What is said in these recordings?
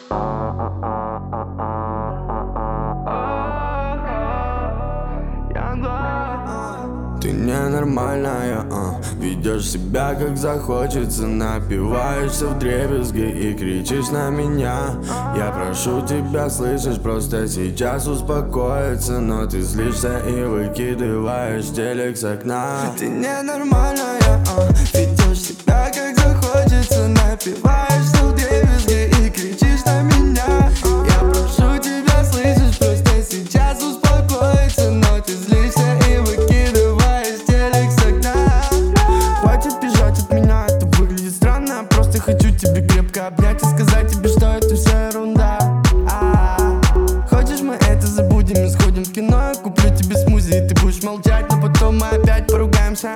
Ты ненормальная, ведешь себя как захочется. Напиваешься вдребезги и кричишь на меня. Я прошу тебя, слышишь, просто сейчас успокоиться. Но ты злишься и выкидываешь телек с окна. Ты ненормальная, ведешь себя как захочется. Напиваешься вдребезги и кричишь на меня. Я прошу тебя, слышишь, просто сейчас успокоиться. Но ты злишься и выкидываешь телек с окна. Хватит бежать от меня, это выглядит странно. Просто хочу тебе крепко обнять и сказать тебе, что это все ерунда. Хочешь, мы это забудем и сходим в кино? Я куплю тебе смузи и ты будешь молчать, но потом мы опять поругаемся.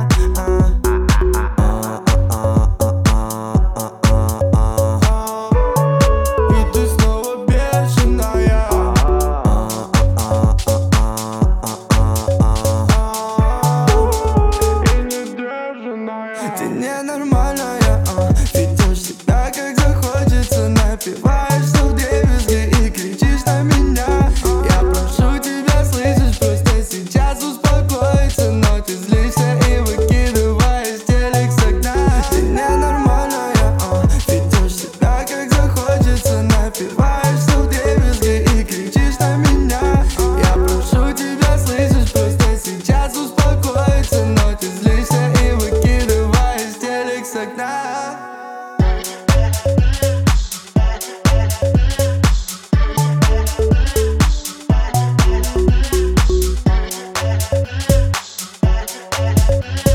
И ты снова бешеная. И недержанная. Ты ненормальная, ведешь себя как захочется. Напиваешься вдребезги и кричишь на меня. Я прошу тебя, слышишь, просто сейчас успокоиться. Но ты злишься и выкидываешь телек с окна. Ты ненормальная, ведешь себя как захочется. Напиваешься вдребезги и кричишь на меня. Я прошу тебя, слышишь, просто сейчас успокоиться. Но ты злишься и выкидываешь телек с окна. Yeah.